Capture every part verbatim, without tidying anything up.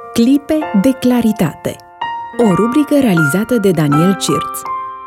Clipe de claritate. O rubrică realizată de Daniel Cirț.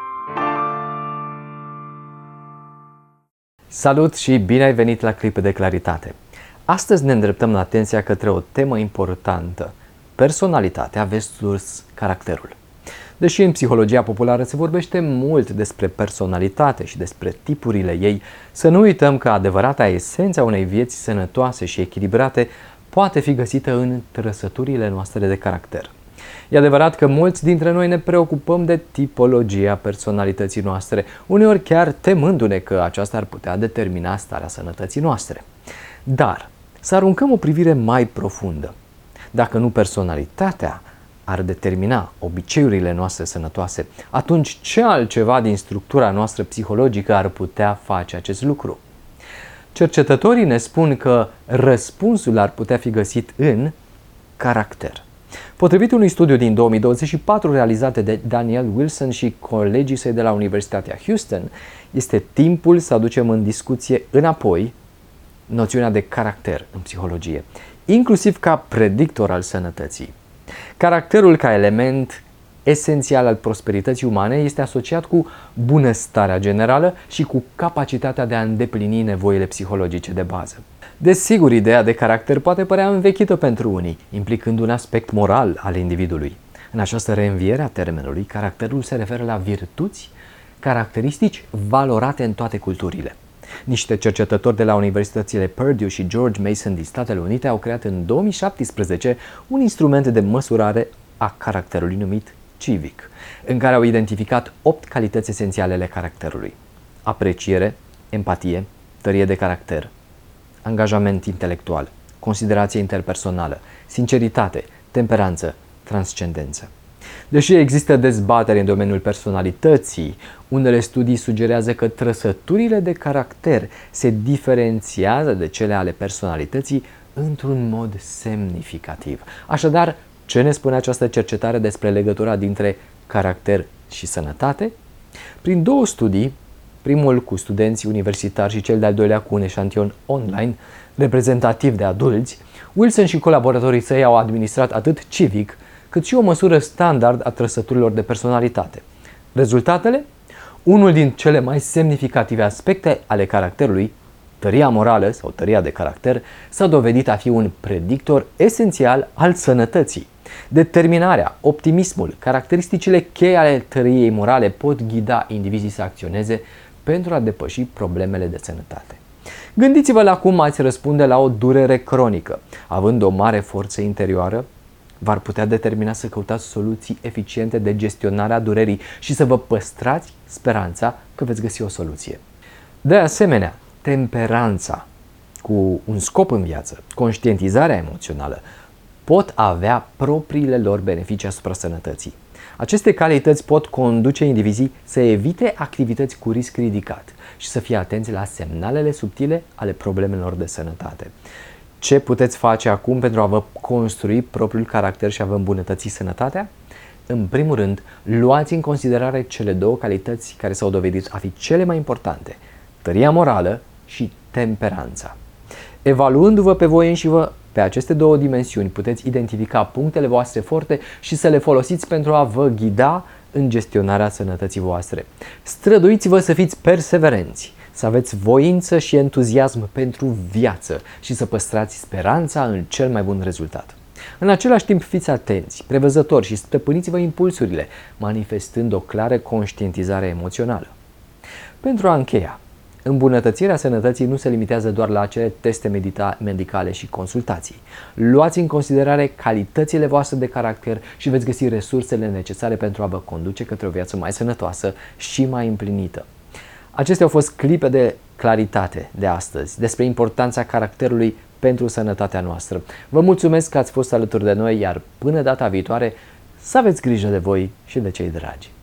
Salut și bine ai venit la Clipe de claritate. Astăzi ne îndreptăm atenția către o temă importantă: personalitatea versus caracterul. Deși în psihologia populară se vorbește mult despre personalitate și despre tipurile ei, să nu uităm că adevărata esență a unei vieți sănătoase și echilibrate poate fi găsită în trăsăturile noastre de caracter. E adevărat că mulți dintre noi ne preocupăm de tipologia personalității noastre, uneori chiar temându-ne că aceasta ar putea determina starea sănătății noastre. Dar să aruncăm o privire mai profundă. Dacă nu personalitatea ar determina obiceiurile noastre sănătoase, atunci ce altceva din structura noastră psihologică ar putea face acest lucru? Cercetătorii ne spun că răspunsul ar putea fi găsit în caracter. Potrivit unui studiu din două mii douăzeci și patru realizat de Daniel Wilson și colegii săi de la Universitatea Houston, este timpul să aducem în discuție înapoi noțiunea de caracter în psihologie, inclusiv ca predictor al sănătății. Caracterul ca element esențial al prosperității umane este asociat cu bunăstarea generală și cu capacitatea de a îndeplini nevoile psihologice de bază. Desigur, ideea de caracter poate părea învechită pentru unii, implicând un aspect moral al individului. În această reînviere a termenului, caracterul se referă la virtuți, caracteristici valorate în toate culturile. Niște cercetători de la universitățile Purdue și George Mason din Statele Unite au creat în două mii șaptesprezece un instrument de măsurare a caracterului numit Civic, în care au identificat opt calități esențiale ale caracterului: apreciere, empatie, tărie de caracter, angajament intelectual, considerație interpersonală, sinceritate, temperanță, transcendență. Deși există dezbateri în domeniul personalității, unele studii sugerează că trăsăturile de caracter se diferențiază de cele ale personalității într-un mod semnificativ. Așadar, ce ne spune această cercetare despre legătura dintre caracter și sănătate? Prin două studii, primul cu studenți universitari și cel de-al doilea cu un eșantion online reprezentativ de adulți, Wilson și colaboratorii săi au administrat atât Civic, cât și o măsură standard a trăsăturilor de personalitate. Rezultatele? Unul din cele mai semnificative aspecte ale caracterului, tăria morală sau tăria de caracter, s-a dovedit a fi un predictor esențial al sănătății. Determinarea, optimismul, caracteristicile cheie ale tăriei morale pot ghida indivizii să acționeze pentru a depăși problemele de sănătate. Gândiți-vă la cum ați răspunde la o durere cronică. Având o mare forță interioară, v-ar putea determina să căutați soluții eficiente de gestionare a durerii și să vă păstrați speranța că veți găsi o soluție. De asemenea, temperanța, cu un scop în viață, conștientizarea emoțională, pot avea propriile lor beneficii asupra sănătății. Aceste calități pot conduce indivizii să evite activități cu risc ridicat și să fie atenți la semnalele subtile ale problemelor de sănătate. Ce puteți face acum pentru a vă construi propriul caracter și a vă îmbunătăți sănătatea? În primul rând, luați în considerare cele două calități care s-au dovedit a fi cele mai importante: tăria morală și temperanța. Evaluându-vă pe voi înși-vă pe aceste două dimensiuni, puteți identifica punctele voastre forte și să le folosiți pentru a vă ghida în gestionarea sănătății voastre. Străduiți-vă să fiți perseverenți, să aveți voință și entuziasm pentru viață și să păstrați speranța în cel mai bun rezultat. În același timp, fiți atenți, prevăzători și stăpâniți-vă impulsurile, manifestând o clară conștientizare emoțională. Pentru a încheia, îmbunătățirea sănătății nu se limitează doar la acele teste medicale și consultații. Luați în considerare calitățile voastre de caracter și veți găsi resursele necesare pentru a vă conduce către o viață mai sănătoasă și mai împlinită. Acestea au fost clipe de claritate de astăzi despre importanța caracterului pentru sănătatea noastră. Vă mulțumesc că ați fost alături de noi, iar până data viitoare, să aveți grijă de voi și de cei dragi.